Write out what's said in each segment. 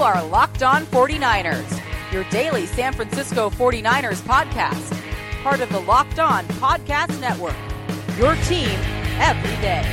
are Locked On 49ers, your daily San Francisco 49ers podcast. Part of the Locked On Podcast Network, your team every day.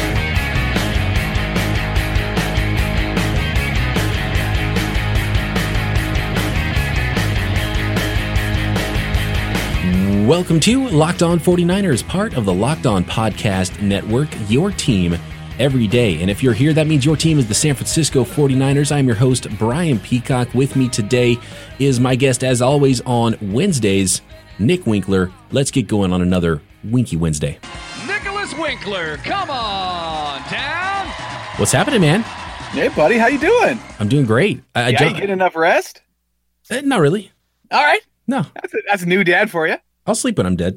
Welcome to Locked On 49ers, part of the Locked On Podcast Network, your team every day. And if you're here, that means your team is the San Francisco 49ers. I'm your host, Brian Peacock. With me today is my guest, as always, on Wednesdays, Nick Winkler. Let's get going on another Winky Wednesday. Nicholas Winkler, come on down. What's happening, man? Hey, buddy, how you doing? I'm doing great. You getting enough rest? Not really. All right. No. That's a new dad for you. I'll sleep when I'm dead.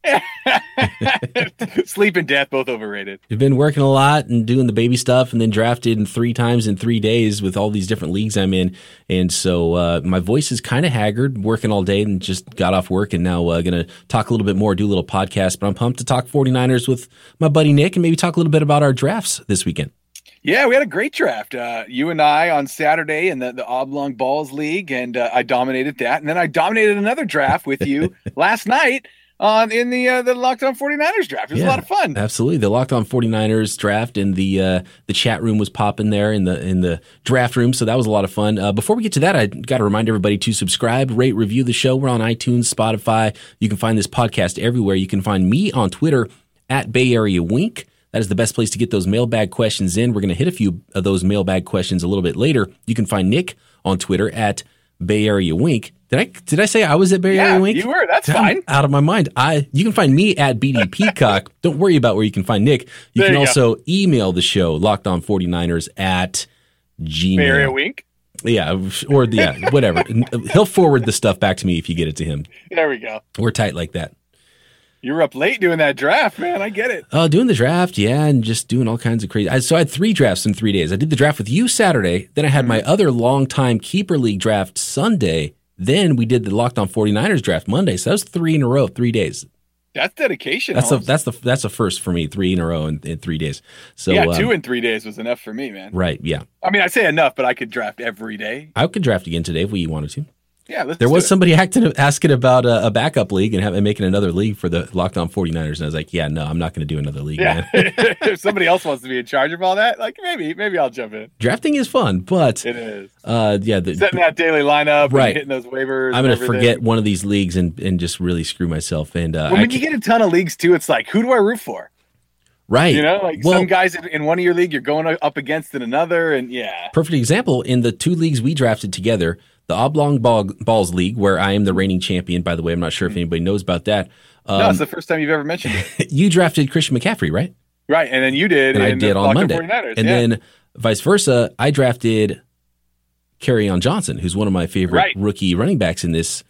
Sleep and death, both overrated. I've been working a lot and doing the baby stuff and then drafted 3 times in 3 days with all these different leagues I'm in. And so my voice is kind of haggard, working all day and just got off work and now going to talk a little bit more, do a little podcast. But I'm pumped to talk 49ers with my buddy Nick and maybe talk a little bit about our drafts this weekend. Yeah, we had a great draft. You and I on Saturday in the Oblong Balls League, and I dominated that. And then I dominated another draft with you last night in the Locked On 49ers draft. It was a lot of fun. Absolutely. The Locked On 49ers draft, and the chat room was popping there in the draft room, so that was a lot of fun. Before we get to that, I got to remind everybody to subscribe, rate, review the show. We're on iTunes, Spotify. You can find this podcast everywhere. You can find me on Twitter at Bay Area Wink. That is the best place to get those mailbag questions in. We're going to hit a few of those mailbag questions a little bit later. You can find Nick on Twitter at Bay Area Wink. Did I say I was at Bay Area Wink? You were. That's fine. Out of my mind. You can find me at BD Peacock. Don't worry about where you can find Nick. You can also email the show, LockedOn49ers at Gmail. Bay Area Wink? Yeah, or whatever. He'll forward the stuff back to me if you get it to him. There we go. We're tight like that. You were up late doing that draft, man. I get it. Doing the draft, and just doing all kinds of crazy. So I had 3 drafts in 3 days. I did the draft with you Saturday. Then I had my other long-time Keeper League draft Sunday. Then we did the Locked On 49ers draft Monday. So that was 3 in a row, 3 days. That's dedication. That's a first for me, 3 in a row in 3 days. So 2 in 3 days was enough for me, man. Right, yeah. I mean, I say enough, but I could draft every day. I could draft again today if we wanted to. Yeah, there was somebody asking about a backup league and making another league for the Locked On 49ers. And I was like, no, I'm not going to do another league, man. If somebody else wants to be in charge of all that, like maybe I'll jump in. Drafting is fun, but it is. Setting that daily lineup, right? And hitting those waivers. I'm going to forget one of these leagues and just really screw myself. And when you get a ton of leagues too, it's like, who do I root for? Right. Some guys in one of your league, you're going up against in another, and Perfect example, in the 2 leagues we drafted together, the Oblong Balls League, where I am the reigning champion, by the way. I'm not sure if anybody knows about that. No, it's the first time you've ever mentioned it. You drafted Christian McCaffrey, right? Right, and then you did. And I did on Monday. And then vice versa, I drafted Kerryon Johnson, who's one of my favorite rookie running backs in this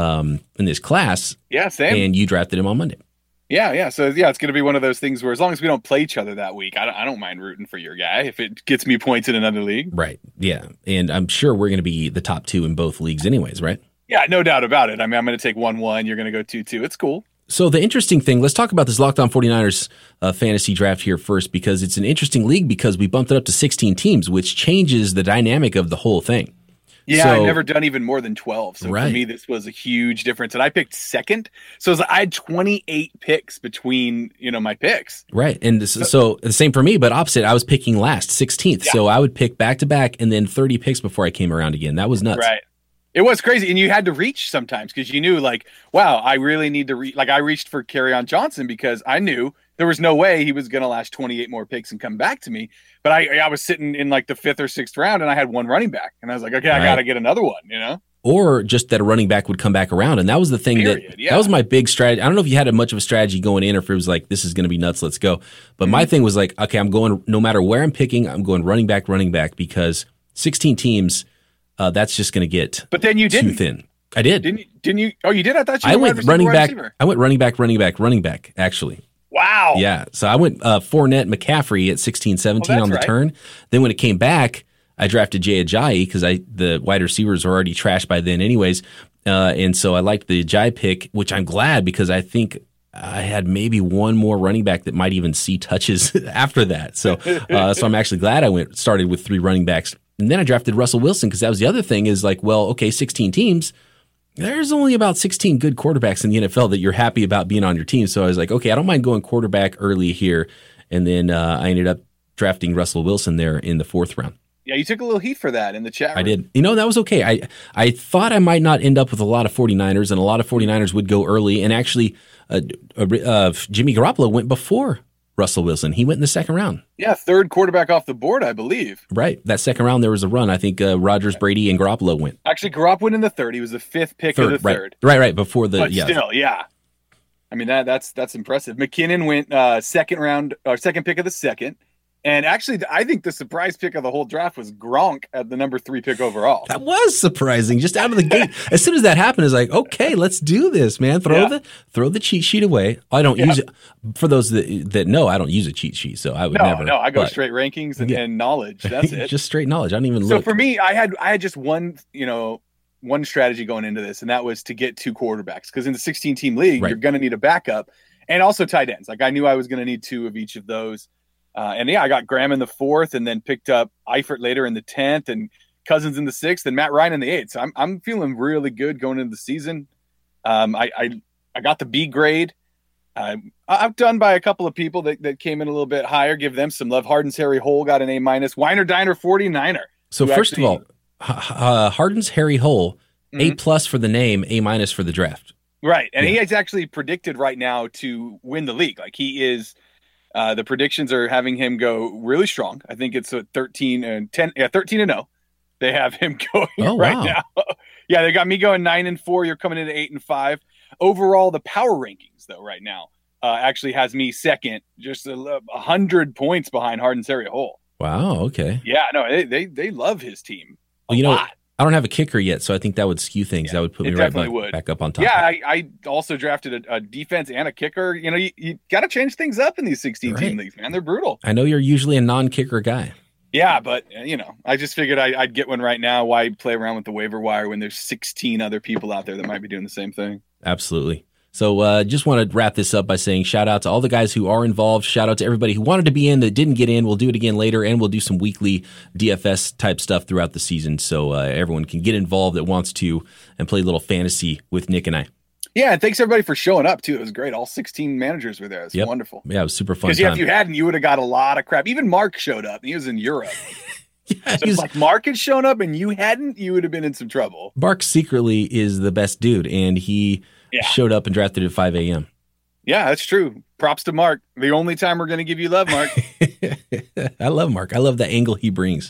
class. Yeah, same. And you drafted him on Monday. Yeah. So, it's going to be one of those things where as long as we don't play each other that week, I don't mind rooting for your guy if it gets me points in another league. Right. Yeah. And I'm sure we're going to be the top 2 in both leagues anyways, right? Yeah, no doubt about it. I mean, I'm going to take 1-1. You're going to go 2-2. It's cool. So the interesting thing, let's talk about this Locked On 49ers fantasy draft here first, because it's an interesting league because we bumped it up to 16 teams, which changes the dynamic of the whole thing. Yeah, I've never done even more than 12. So for me, this was a huge difference. And I picked second. So I had 28 picks between, my picks. Right. And so the same for me, but opposite. I was picking last, 16th. Yeah. So I would pick back-to-back and then 30 picks before I came around again. That was nuts. Right. It was crazy. And you had to reach sometimes because you knew, wow, I really need to reach. I reached for Kerryon Johnson because I knew there was no way he was going to last 28 more picks and come back to me. But I was sitting in the 5th or 6th round and I had one running back. And I was like, okay, I got to get another one, Or just that a running back would come back around. And that was the thing that was my big strategy. I don't know if you had much of a strategy going in or if it was like, this is going to be nuts, let's go. But my thing was like, okay, I'm going, no matter where I'm picking, I'm going running back, because 16 teams, that's just going to get but then you too didn't. thin. I did. Didn't you? Oh, you did? I thought you went running back. I went running back, actually. Wow. Yeah. So I went Fournette, McCaffrey at 16, 17 on the turn. Then when it came back, I drafted Jay Ajayi because the wide receivers were already trashed by then anyways. And so I liked the Ajayi pick, which I'm glad because I think I had maybe one more running back that might even see touches after that. So I'm actually glad I started with 3 running backs And then I drafted Russell Wilson because that was the other thing is like, well, okay, 16 teams. There's only about 16 good quarterbacks in the NFL that you're happy about being on your team. So I was like, okay, I don't mind going quarterback early here. And then I ended up drafting Russell Wilson there in the 4th round. Yeah, you took a little heat for that in the chat room. I did. That was okay. I thought I might not end up with a lot of 49ers, and a lot of 49ers would go early. And actually, Jimmy Garoppolo went before Russell Wilson. He went in the 2nd round. Yeah, 3rd quarterback off the board, I believe. Right. That 2nd round, there was a run. I think Rodgers, Brady, and Garoppolo went. Actually, Garoppolo went in the 3rd. He was the 5th pick of the 3rd. Right. Before the, but still, yeah. I mean, that's impressive. McKinnon went 2nd round, or 2nd pick of the 2nd. And actually, I think the surprise pick of the whole draft was Gronk at the number 3 pick overall. That was surprising, just out of the gate. As soon as that happened, it's like, okay, let's do this, man. Throw the cheat sheet away. I don't use it. For those that know, I don't use a cheat sheet, so I would never. No, I go straight rankings and knowledge. That's it. Just straight knowledge. I don't even look. So for me, I had just one strategy going into this, and that was to get 2 quarterbacks. Because in the 16-team league, you're going to need a backup, and also tight ends. Like I knew I was going to need 2 of each of those. I got Graham in the 4th, and then picked up Eifert later in the 10th, and Cousins in the 6th, and Matt Ryan in the 8th. So I'm feeling really good going into the season. I got the B grade. I'm done by a couple of people that came in a little bit higher. Give them some love. Harden's Harry Hole got an A-. Weiner Diner 49er. So first of all, Harden's Harry Hole, A+ for the name, A- for the draft. Right, and he is actually predicted right now to win the league. Like he is. The predictions are having him go really strong. I think it's a 13-10. Yeah, 13-0. They have him going now. Yeah, they got me going 9-4. You're coming in at 8-5. Overall, the power rankings though right now actually has me 2nd, just 100 points behind Harden's Harry Hole. Wow. Okay. Yeah. No, they love his team. Lot. I don't have a kicker yet, so I think that would skew things. That would put me right back up on top. Yeah, I also drafted a defense and a kicker. You got to change things up in these 16-team leagues, man. They're brutal. I know you're usually a non-kicker guy. Yeah, but, I just figured I'd get one right now. Why play around with the waiver wire when there's 16 other people out there that might be doing the same thing? Absolutely. So just want to wrap this up by saying shout out to all the guys who are involved. Shout out to everybody who wanted to be in that didn't get in. We'll do it again later, and we'll do some weekly DFS type stuff throughout the season so everyone can get involved that wants to and play a little fantasy with Nick and I. Yeah, and thanks everybody for showing up too. It was great. All 16 managers were there. It was wonderful. Yeah, it was super fun. Because if you hadn't, you would have got a lot of crap. Even Mark showed up, and he was in Europe. So if like Mark had shown up and you hadn't, you would have been in some trouble. Mark secretly is the best dude, and he showed up and drafted at 5 a.m. Yeah, that's true. Props to Mark. The only time we're going to give you love, Mark. I love Mark. I love the angle he brings.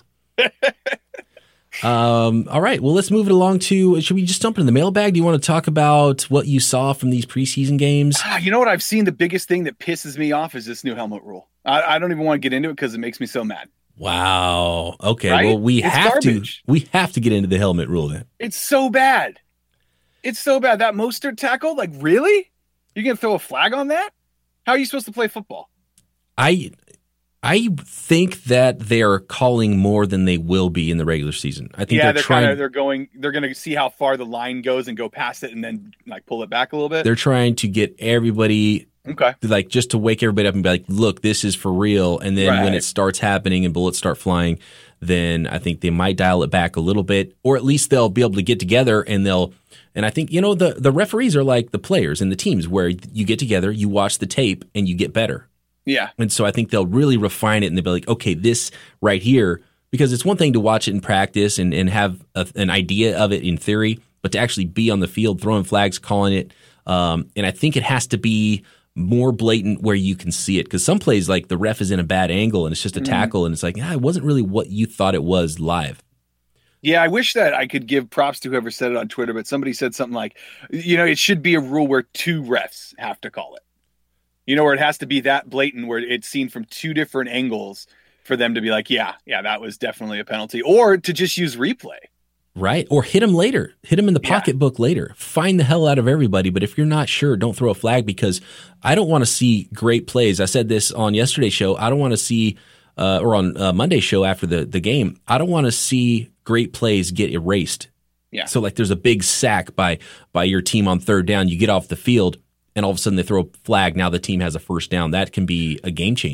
All right. Well, let's move it along to, should we just jump into the mailbag? Do you want to talk about what you saw from these preseason games? You know what I've seen? The biggest thing that pisses me off is this new helmet rule. I don't even want to get into it because it makes me so mad. Wow. Okay. Right? Well, we have to get into the helmet rule then. It's so bad. It's so bad. That Mostert tackle, like, really? You can throw a flag on that? How are you supposed to play football? I think that they're calling more than they will be in the regular season. I think they're going to see how far the line goes and go past it and then like pull it back a little bit. They're trying to get everybody like just to wake everybody up and be like, look, this is for real. And then when it starts happening and bullets start flying, then I think they might dial it back a little bit, or at least they'll be able to get together and I think, the referees are like the players and the teams where you get together, you watch the tape and you get better. Yeah. And so I think they'll really refine it and they'll be like, okay, this right here, because it's one thing to watch it in practice and have an idea of it in theory, but to actually be on the field, throwing flags, calling it. And I think it has to be more blatant where you can see it. Because some plays, like the ref is in a bad angle and it's just a tackle and it's like, it wasn't really what you thought it was live. Yeah, I wish that I could give props to whoever said it on Twitter, but somebody said something like, it should be a rule where 2 refs have to call it. Where it has to be that blatant, where it's seen from 2 different angles for them to be like, yeah, that was definitely a penalty. Or to just use replay. Right. Or hit him later. Hit him in the pocketbook later. Find the hell out of everybody. But if you're not sure, don't throw a flag, because I don't want to see great plays. I said this on yesterday's show. I don't want to see, or on Monday's show after the game, I don't want to see great plays get erased. Yeah. So like there's a big sack by your team on 3rd down. You get off the field. And all of a sudden they throw a flag. Now the team has a first down. That can be a game changer.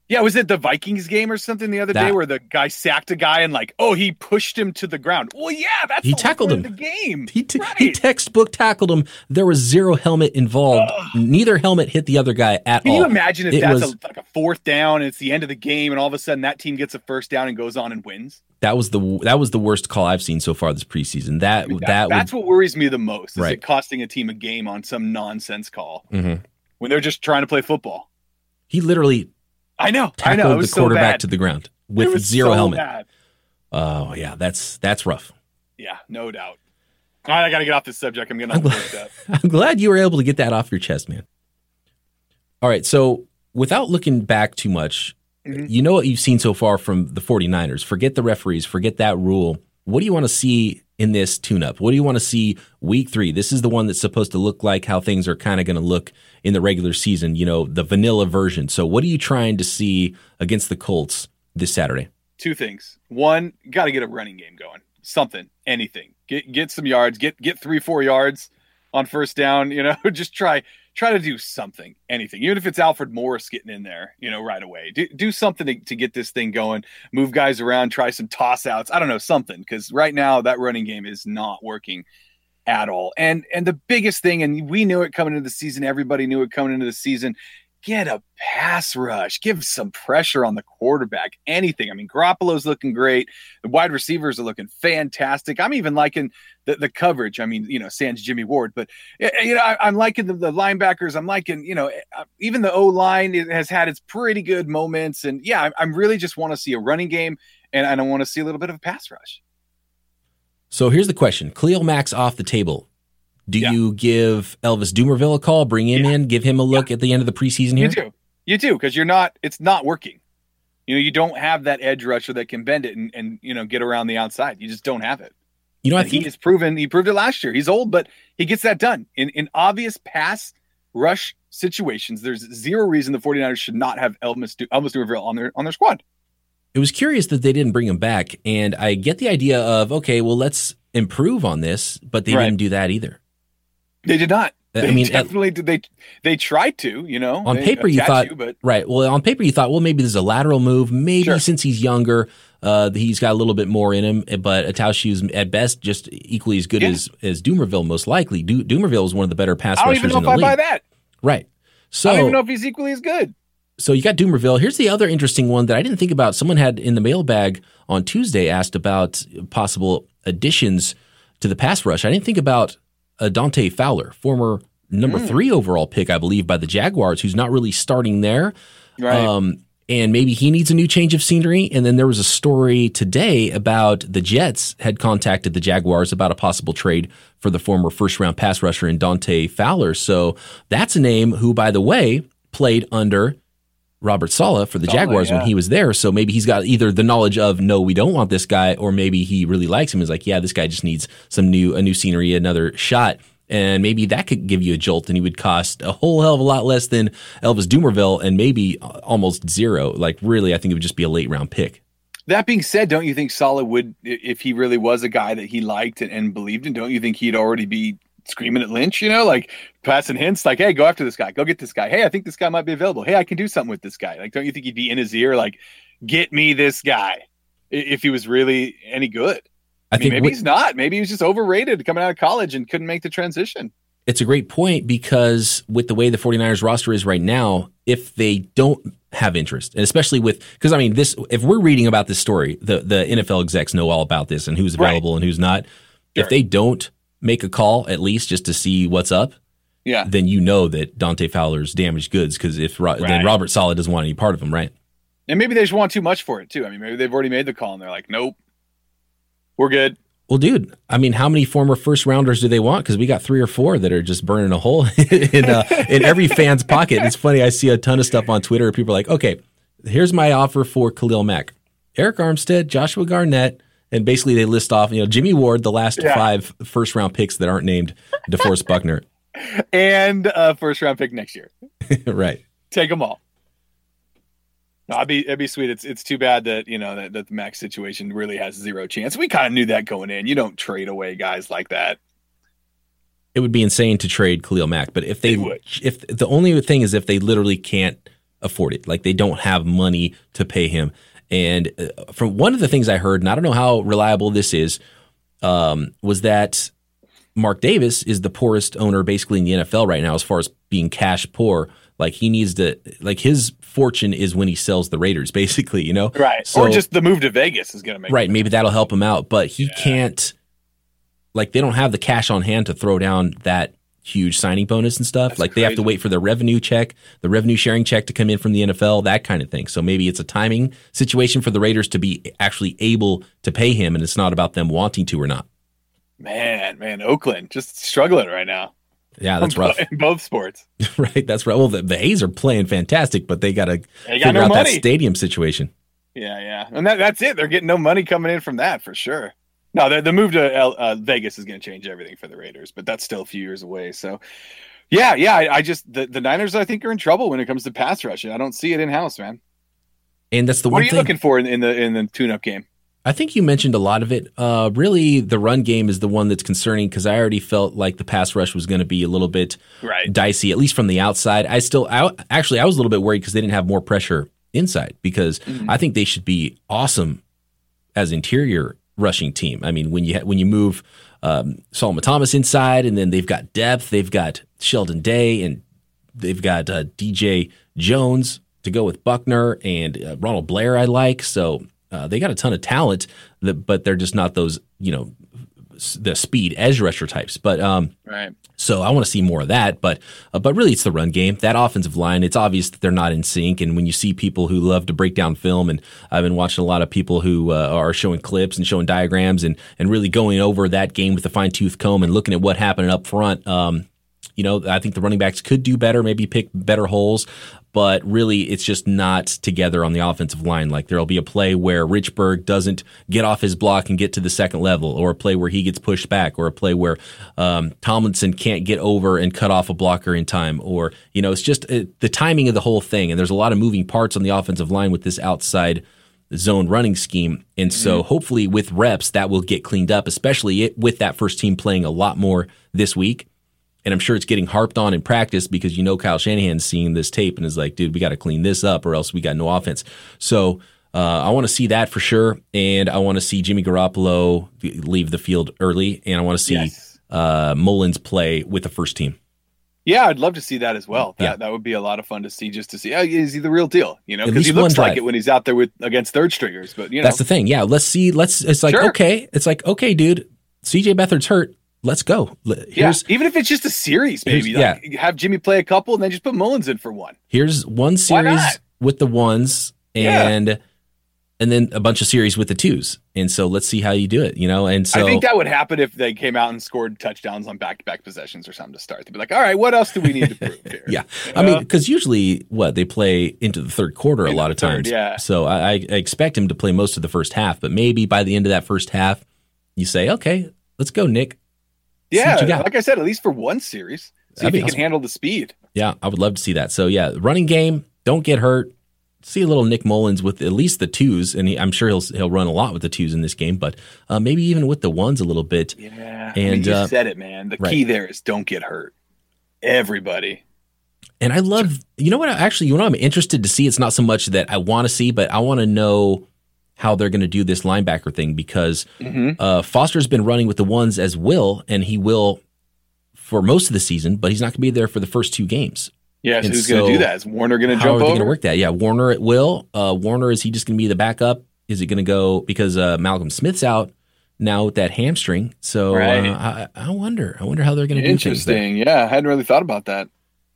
Yeah, was it the Vikings game or something the other day where the guy sacked a guy and he pushed him to the ground? Well, yeah, that's he tackled him. The game. He textbook tackled him. There was zero helmet involved. Neither helmet hit the other guy at all. Can you imagine if that's a fourth down and it's the end of the game and all of a sudden that team gets a first down and goes on and wins? That was the worst call I've seen so far this preseason. That's what worries me the most. Is it costing a team a game on some nonsense call when they're just trying to play football? He literally. I know. Tackled It was the quarterback so to the ground with zero helmet. Bad. Oh yeah, that's rough. Yeah, no doubt. All right, I got to get off this subject. I'm getting all worked up. I'm glad you were able to get that off your chest, man. All right, so without looking back too much, you know what you've seen so far from the 49ers. Forget the referees, forget that rule. What do you want to see in this tune-up? What do you want to see week 3? This is the one that's supposed to look like how things are kind of going to look in the regular season, the vanilla version. So what are you trying to see against the Colts this Saturday? 2 things. One, got to get a running game going. Something, anything. Get some yards, get 3-4 yards on first down, just try to do something, anything. Even if it's Alfred Morris getting in there, right away. Do something to get this thing going. Move guys around, try some toss outs. I don't know, something, because right now that running game is not working at all. And the biggest thing, and we knew it coming into the season, everybody knew it coming into the season, get a pass rush, give some pressure on the quarterback, anything. I mean, Garoppolo's looking great. The wide receivers are looking fantastic. I'm even liking the coverage. I mean, sans Jimmy Ward, but I'm liking the linebackers. I'm liking, even the O-line has had its pretty good moments. And yeah, I'm really just want to see a running game and I want to see a little bit of a pass rush. So here's the question. Khalil Mack's off the table. Do you give Elvis Dumervil a call, bring him in, give him a look at the end of the preseason here? You do, because it's not working. You don't have that edge rusher that can bend it and get around the outside. You just don't have it. I think he proved it last year. He's old, but he gets that done. In obvious pass rush situations, there's zero reason the 49ers should not have Elvis Dumervil on their squad. It was curious that they didn't bring him back, and I get the idea of, okay, well, let's improve on this, but they didn't do that either. They did not. Definitely did. They tried to, On paper, you thought, right. Well, on paper, you thought, well, maybe there's a lateral move. Maybe since he's younger, he's got a little bit more in him. But Ataushi's at best just equally as good as Dumervil, most likely. Dumervil is one of the better pass rushers in the league. I don't even know if I buy that. Right. So I don't even know if he's equally as good. So you got Dumervil. Here's the other interesting one that I didn't think about. Someone had in the mailbag on Tuesday asked about possible additions to the pass rush. I didn't think about Dante Fowler, former number 3 overall pick, I believe, by the Jaguars, who's not really starting there. Right. And maybe he needs a new change of scenery. And then there was a story today about the Jets had contacted the Jaguars about a possible trade for the former first-round pass rusher in Dante Fowler. So that's a name who, by the way, played under Robert Saleh for the Jaguars when he was there. So maybe he's got either the knowledge of, no, we don't want this guy, or maybe he really likes him. He's like, yeah, this guy just needs a new scenery, another shot. And maybe that could give you a jolt, and he would cost a whole hell of a lot less than Elvis Dumervil, and maybe almost zero. Like, really, I think it would just be a late round pick. That being said, don't you think Saleh would, if he really was a guy that he liked and believed in, don't you think he'd already be screaming at Lynch, like passing hints like, hey, go after this guy, go get this guy. Hey, I think this guy might be available. Hey, I can do something with this guy. Like, don't you think he'd be in his ear? Like, get me this guy if he was really any good. I mean, maybe he's not. Maybe he was just overrated coming out of college and couldn't make the transition. It's a great point, because with the way the 49ers roster is right now, if they don't have interest, and especially because I mean, if we're reading about this story, the NFL execs know all about this and who's available and who's not. Sure. If they don't make a call, at least just to see what's up, then you know that Dante Fowler's damaged goods, because then Robert Saleh doesn't want any part of him, right? And maybe they just want too much for it too. I mean, maybe they've already made the call and they're like, nope, we're good. Well, dude, I mean, how many former first rounders do they want? Because we got 3 or 4 that are just burning a hole in every fan's pocket. It's funny. I see a ton of stuff on Twitter. People are like, okay, here's my offer for Khalil Mack, Eric Armstead, Joshua Garnett. And basically they list off, Jimmy Ward, the last 5 first-round picks that aren't named DeForest Buckner. And a first-round pick next year. Right. Take them all. No, it'd be sweet. It's too bad that, that the Max situation really has zero chance. We kind of knew that going in. You don't trade away guys like that. It would be insane to trade Khalil Mack, but if the only thing is if they literally can't afford it. Like they don't have money to pay him. And from one of the things I heard, and I don't know how reliable this is, was that Mark Davis is the poorest owner basically in the NFL right now as far as being cash poor. Like he needs to, like his fortune is when he sells the Raiders, basically, Right. So, or just the move to Vegas is going to make right. Maybe that'll help him out, but he can't, like they don't have the cash on hand to throw down that huge signing bonus and stuff. That's like crazy. They have to wait for the revenue sharing check to come in from the NFL, that kind of thing. So maybe it's a timing situation for the Raiders to be actually able to pay him, and it's not about them wanting to or not. Man, Oakland just struggling right now. Yeah, that's rough. In both sports. Right, that's right. Well, the A's are playing fantastic, but they got to figure out that stadium situation. Yeah. And that's it. They're getting no money coming in from that for sure. No, the move to Vegas is going to change everything for the Raiders, but that's still a few years away. So, yeah. I just the Niners, I think, are in trouble when it comes to pass rush. I don't see it in-house, man. And that's the one thing. What are you looking for in the tune-up game? I think you mentioned a lot of it. Really, the run game is the one that's concerning because I already felt like the pass rush was going to be a little bit dicey, at least from the outside. I was a little bit worried because they didn't have more pressure inside because I think they should be awesome as interior rushing team. I mean, when you move Solomon Thomas inside, and then they've got depth, they've got Sheldon Day, and they've got DJ Jones to go with Buckner and Ronald Blair. I like so. They got a ton of talent, but they're just not those, the speed edge rusher types. But so I want to see more of that. But really, it's the run game. That offensive line, it's obvious that they're not in sync. And when you see people who love to break down film, and I've been watching a lot of people who are showing clips and showing diagrams and really going over that game with a fine-tooth comb and looking at what happened up front, I think the running backs could do better, maybe pick better holes. But really, it's just not together on the offensive line. Like there'll be a play where Richburg doesn't get off his block and get to the second level, or a play where he gets pushed back, or a play where Tomlinson can't get over and cut off a blocker in time. Or, it's just the timing of the whole thing. And there's a lot of moving parts on the offensive line with this outside zone running scheme. And so hopefully with reps, that will get cleaned up, especially with that first team playing a lot more this week. And I'm sure it's getting harped on in practice because Kyle Shanahan's seeing this tape and is like, dude, we got to clean this up or else we got no offense. So I want to see that for sure. And I want to see Jimmy Garoppolo leave the field early. And I want to see Mullins play with the first team. Yeah, I'd love to see that as well. That would be a lot of fun to see, just to see, is he the real deal? Because he looks like it when he's out there against third stringers. But, That's the thing. Yeah, let's see. It's like, okay. It's like, okay, dude, CJ Beathard's hurt. Let's go. Even if it's just a series, maybe. Have Jimmy play a couple and then just put Mullins in for one. Here's one series with the ones and then a bunch of series with the twos. And so let's see how you do it, And so I think that would happen if they came out and scored touchdowns on back-to-back possessions or something to start. They'd be like, all right, what else do we need to prove here? I mean, because usually they play into the third quarter a lot of times. So I expect him to play most of the first half, but maybe by the end of that first half, you say, okay, let's go, Nick. Yeah, like I said, at least for one series. See if he can handle the speed. Yeah, I would love to see that. So, running game, don't get hurt. See a little Nick Mullins with at least the twos, and I'm sure he'll run a lot with the twos in this game, but maybe even with the ones a little bit. Yeah, and you said it, man. The key there is don't get hurt. Everybody. And I love, I'm interested to see. It's not so much that I want to see, but I want to know how they're going to do this linebacker thing because Foster's been running with the ones as Will, and he will for most of the season, but he's not going to be there for the first two games. Yeah, so who's going to do that? Is Warner going to jump over? How are they going to work that? Yeah, Warner at Will. Warner, is he just going to be the backup? Is it going to go because Malcolm Smith's out now with that hamstring? So I wonder how they're going to do things there. Interesting. Yeah, I hadn't really thought about that.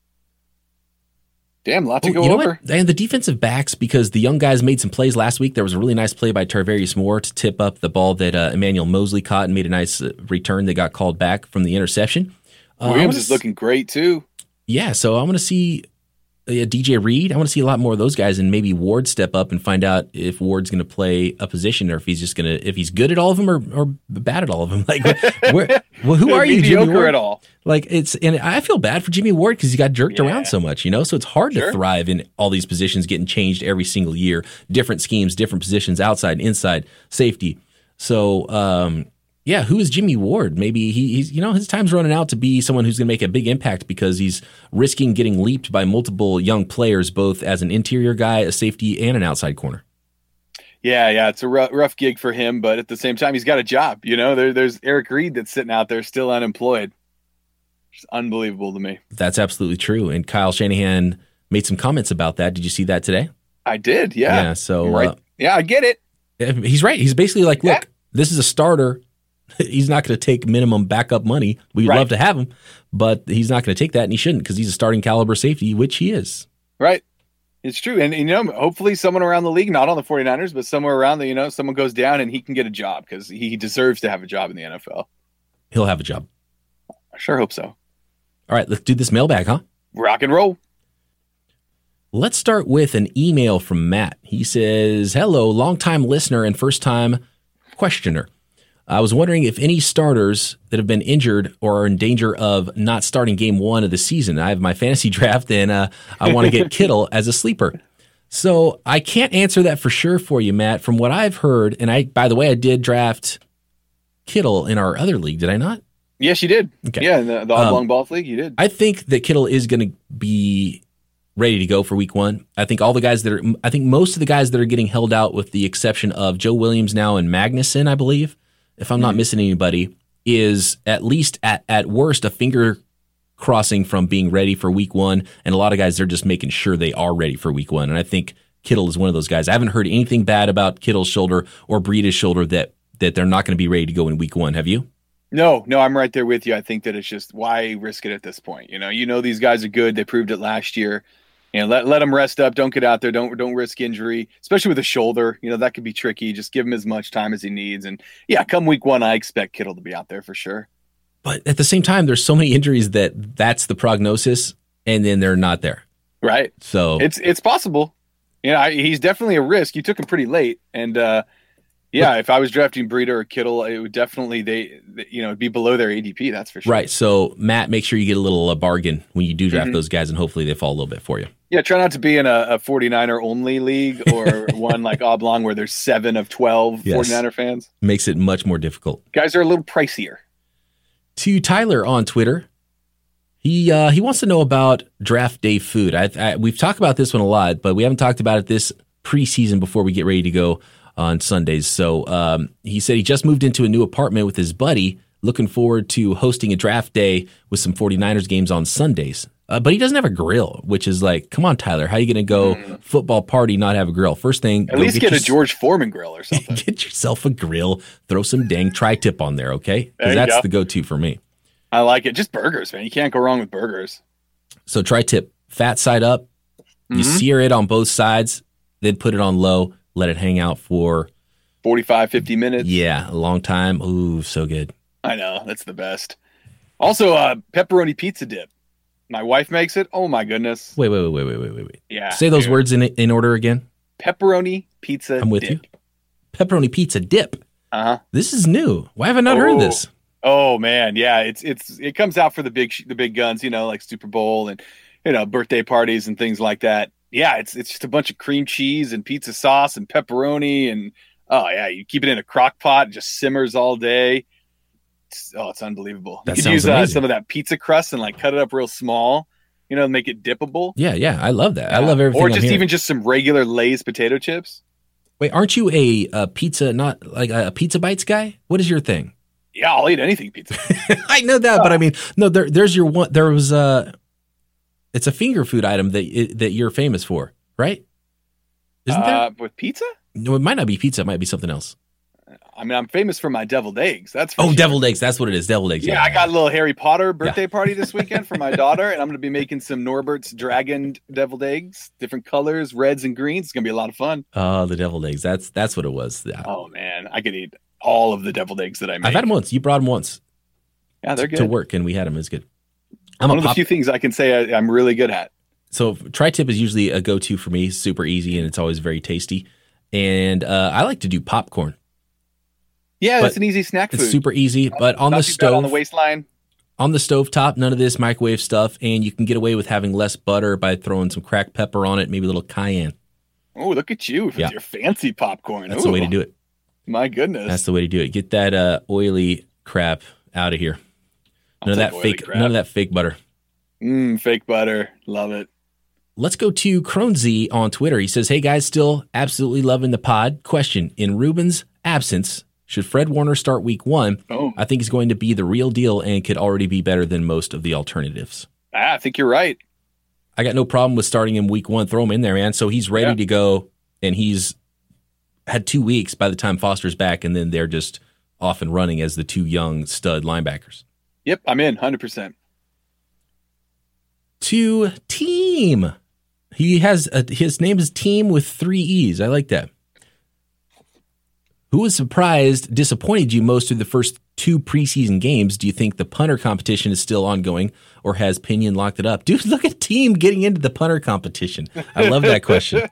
Damn, lot to go over. And the defensive backs, because the young guys made some plays last week. There was a really nice play by Tarvarius Moore to tip up the ball that Emmanuel Mosley caught and made a nice return that got called back from the interception. Williams is looking great, too. Yeah, so I want to see DJ Reed. I want to see a lot more of those guys, and maybe Ward step up and find out if Ward's going to play a position or if he's just going to, if he's good at all of them or bad at all of them. Like, who are you, Jimmy Ward? At all. Like and I feel bad for Jimmy Ward because he got jerked around so much, So it's hard to thrive in all these positions, getting changed every single year, different schemes, different positions, outside, inside, safety. So, Yeah, who is Jimmy Ward? Maybe he's his time's running out to be someone who's going to make a big impact because he's risking getting leaped by multiple young players, both as an interior guy, a safety, and an outside corner. Yeah, it's a rough gig for him, but at the same time, he's got a job. There's Eric Reed that's sitting out there still unemployed. It's unbelievable to me. That's absolutely true. And Kyle Shanahan made some comments about that. Did you see that today? I did, yeah. Yeah, so right. Yeah, I get it. He's right. He's basically like, look, this is a starter. He's not going to take minimum backup money. We'd love to have him, but he's not going to take that, and he shouldn't because he's a starting caliber safety, which he is. Right. It's true. And hopefully someone around the league, not on the 49ers, but somewhere around someone goes down and he can get a job because he deserves to have a job in the NFL. He'll have a job. I sure hope so. All right, let's do this mailbag, huh? Rock and roll. Let's start with an email from Matt. He says, hello, longtime listener and first-time questioner. I was wondering if any starters that have been injured or are in danger of not starting game 1 of the season. I have my fantasy draft, and I want to get Kittle as a sleeper. So I can't answer that for sure for you, Matt. From what I've heard, and by the way, I did draft Kittle in our other league, did I not? Yes, you did. Okay. Yeah, in the Long Balls League, you did. I think that Kittle is going to be ready to go for week 1. I think most of the guys that are getting held out, with the exception of Joe Williams now and Magnuson, I believe, if I'm not missing anybody, is at least at worst a finger crossing from being ready for week 1. And a lot of guys, they're just making sure they are ready for week 1. And I think Kittle is one of those guys. I haven't heard anything bad about Kittle's shoulder or Breida's shoulder that they're not going to be ready to go in week 1. Have you? No, I'm right there with you. I think that it's just, why risk it at this point? These guys are good. They proved it last year. Let them rest up. Don't get out there. Don't risk injury, especially with a shoulder. That could be tricky. Just give him as much time as he needs. And yeah, come week 1, I expect Kittle to be out there for sure. But at the same time, there's so many injuries that's the prognosis, and then they're not there. Right. So it's possible. He's definitely a risk. You took him pretty late, and if I was drafting Breida or Kittle, it would definitely it'd be below their ADP. That's for sure. Right. So Matt, make sure you get a little bargain when you do draft those guys, and hopefully they fall a little bit for you. Yeah, try not to be in a 49er only league or one like Oblong where there's 7 of 12 49er fans. Makes it much more difficult. Guys are a little pricier. To Tyler on Twitter, he wants to know about draft day food. We've talked about this one a lot, but we haven't talked about it this preseason before we get ready to go on Sundays. So he said he just moved into a new apartment with his buddy, looking forward to hosting a draft day with some 49ers games on Sundays. But he doesn't have a grill, which is like, come on, Tyler, how are you going to go football party, not have a grill? First thing, at least get a George Foreman grill or something. Get yourself a grill, throw some dang tri-tip on there, okay? Because that's the go-to for me. I like it. Just burgers, man. You can't go wrong with burgers. So tri-tip, fat side up, you sear it on both sides, then put it on low, let it hang out for 45, 50 minutes. Yeah, a long time. Ooh, so good. I know. That's the best. Also, pepperoni pizza dip. My wife makes it. Oh, my goodness. Wait. Yeah. Say those words in order again. Pepperoni pizza I'm with dip. you. Pepperoni pizza dip. Uh-huh. This is new. Why have I not heard of this? Oh, man. Yeah, it comes out for the big guns, like Super Bowl and, birthday parties and things like that. Yeah, it's just a bunch of cream cheese and pizza sauce and pepperoni. And, oh, yeah, you keep it in a crock pot. It just simmers all day. It's unbelievable. That you could sounds use amazing. some of that pizza crust and cut it up real small, make it dippable. Yeah, I love that. I love everything. Or even just some regular Lay's potato chips. Wait, aren't you a pizza, not like a Pizza Bites guy? What is your thing? Yeah, I'll eat anything pizza. I know that, but I mean, no, there's your one. There was it's a finger food item that you're famous for, right? Isn't there? With pizza? No, it might not be pizza. It might be something else. I mean, I'm famous for my deviled eggs. That's for sure. Deviled eggs. That's what it is. Deviled eggs. Yeah, I got a little Harry Potter birthday party this weekend for my daughter, and I'm going to be making some Norbert's Dragon deviled eggs, different colors, reds and greens. It's going to be a lot of fun. Oh, the deviled eggs. That's what it was. Yeah. Oh, man. I could eat all of the deviled eggs that I make. I've had them once. You brought them once. Yeah, they're good. To work, and we had them. It's good. One of the few things I can say I'm really good at. So tri-tip is usually a go-to for me. Super easy, and it's always very tasty. And I like to do popcorn. Yeah, that's an easy snack food. It's super easy, but on the stove, on the waistline. On the stove top, none of this microwave stuff, and you can get away with having less butter by throwing some cracked pepper on it, maybe a little cayenne. Oh, look at you with your fancy popcorn. That's the way to do it. My goodness. That's the way to do it. Get that oily crap out of here. None of that fake butter. Fake butter. Love it. Let's go to Cronzy on Twitter. He says, hey guys, still absolutely loving the pod. Question, in Ruben's absence, should Fred Warner start week 1? Oh. I think he's going to be the real deal and could already be better than most of the alternatives. I think you're right. I got no problem with starting him week 1. Throw him in there, man. So he's ready to go, and he's had 2 weeks by the time Foster's back, and then they're just off and running as the 2 young stud linebackers. Yep, I'm in 100%. To Team. He has his name is Team with 3 E's. I like that. Who was surprised, disappointed you most through the first 2 preseason games? Do you think the punter competition is still ongoing, or has Pinion locked it up? Dude, look at Team getting into the punter competition. I love that question.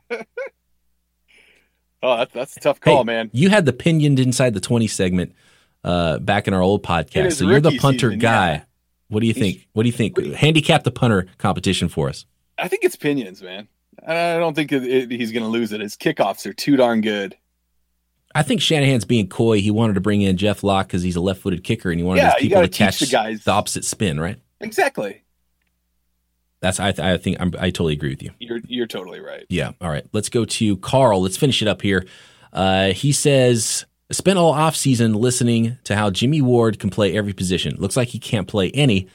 Oh, that's a tough call, man. You had the Pinioned Inside the 20 segment back in our old podcast, so you're the punter guy. Yeah. What do you think? Handicap the punter competition for us. I think it's Pinions, man. I don't think he's going to lose it. His kickoffs are too darn good. I think Shanahan's being coy. He wanted to bring in Jeff Locke because he's a left-footed kicker, and he wanted his people to catch the opposite spin, right? Exactly. I totally agree with you. You're totally right. Yeah. All right. Let's go to Carl. Let's finish it up here. He says, spent all offseason listening to how Jimmy Ward can play every position. Looks like he can't play any.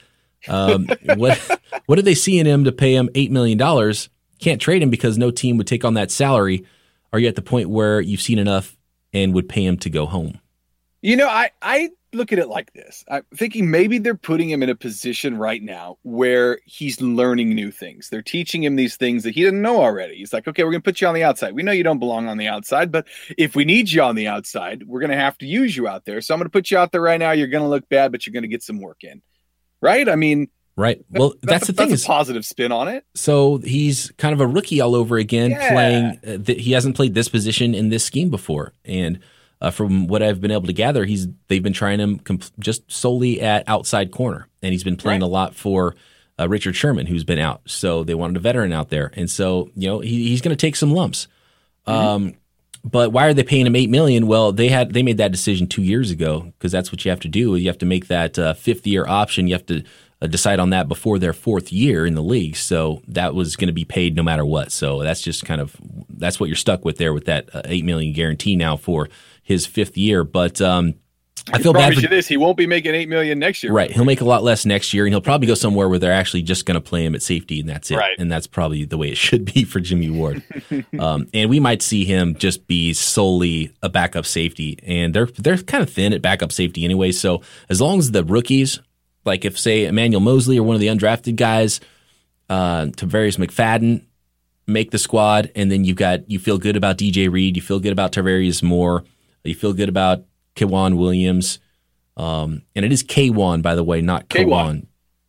What did they see in him to pay him $8 million? Can't trade him because no team would take on that salary. Are you at the point where you've seen enough and would pay him to go home? You know, I look at it like this. I'm thinking maybe they're putting him in a position right now where he's learning new things. They're teaching him these things that he didn't know already. He's like, okay, we're going to put you on the outside. We know you don't belong on the outside, but if we need you on the outside, we're going to have to use you out there. So I'm going to put you out there right now. You're going to look bad, but you're going to get some work in. Right? I mean, right. Well, that's the thing. That's a positive spin on it. So he's kind of a rookie all over again, playing. He hasn't played this position in this scheme before, and from what I've been able to gather, they've been trying him just solely at outside corner, and he's been playing a lot for Richard Sherman, who's been out. So they wanted a veteran out there, and so he's going to take some lumps. Mm-hmm. But why are they paying him $8 million? Well, they made that decision 2 years ago because that's what you have to do. You have to make that 5th-year option. You have to decide on that before their 4th year in the league. So that was going to be paid no matter what. So that's just that's what you're stuck with there with that $8 million guarantee now for his 5th year. But I feel bad for this. He won't be making $8 million next year. Right. He'll make a lot less next year, and he'll probably go somewhere where they're actually just going to play him at safety, and that's it. Right. And that's probably the way it should be for Jimmy Ward. And we might see him just be solely a backup safety, and they're kind of thin at backup safety anyway. So as long as the rookies, like if say Emmanuel Mosley or one of the undrafted guys, Tavarius McFadden, make the squad, and then you feel good about DJ Reed, you feel good about Tavarius Moore, you feel good about K'Wan Williams, and it is K'Wan, by the way, not K'Wan.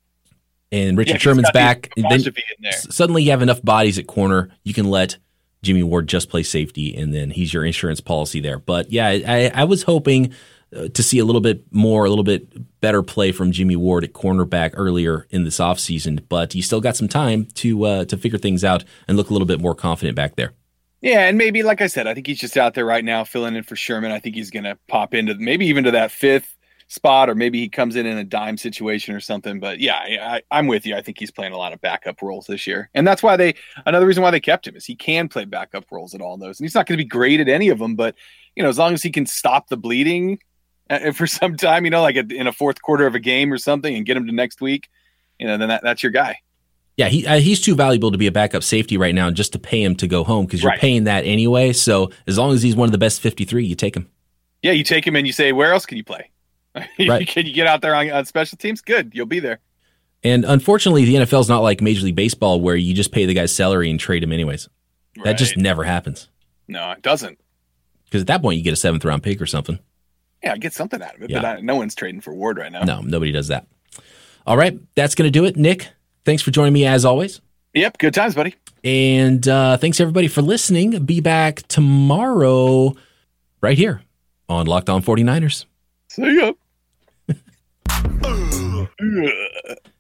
And Richard Sherman's back. And then suddenly you have enough bodies at corner. You can let Jimmy Ward just play safety, and then he's your insurance policy there. But yeah, I was hoping to see a little bit better play from Jimmy Ward at cornerback earlier in this offseason. But you still got some time to figure things out and look a little bit more confident back there. Yeah, and maybe, like I said, I think he's just out there right now filling in for Sherman. I think he's going to pop into maybe even to that 5th spot, or maybe he comes in a dime situation or something. But yeah, I'm with you. I think he's playing a lot of backup roles this year. And that's why another reason why they kept him is he can play backup roles at all those. And he's not going to be great at any of them, but as long as he can stop the bleeding for some time, like in a 4th quarter of a game or something, and get him to next week, then that's your guy. Yeah, he's too valuable to be a backup safety right now just to pay him to go home because you're paying that anyway. So as long as he's one of the best 53, you take him. Yeah, you take him and you say, where else can you play? Right. Can you get out there on special teams? Good, you'll be there. And unfortunately, the NFL is not like Major League Baseball where you just pay the guy's salary and trade him anyways. Right. That just never happens. No, it doesn't. Because at that point, you get a 7th-round pick or something. Yeah, get something out of it, but no one's trading for Ward right now. No, nobody does that. All right, that's going to do it. Nick, thanks for joining me as always. Yep, good times, buddy. And thanks, everybody, for listening. Be back tomorrow right here on Locked On 49ers. See ya.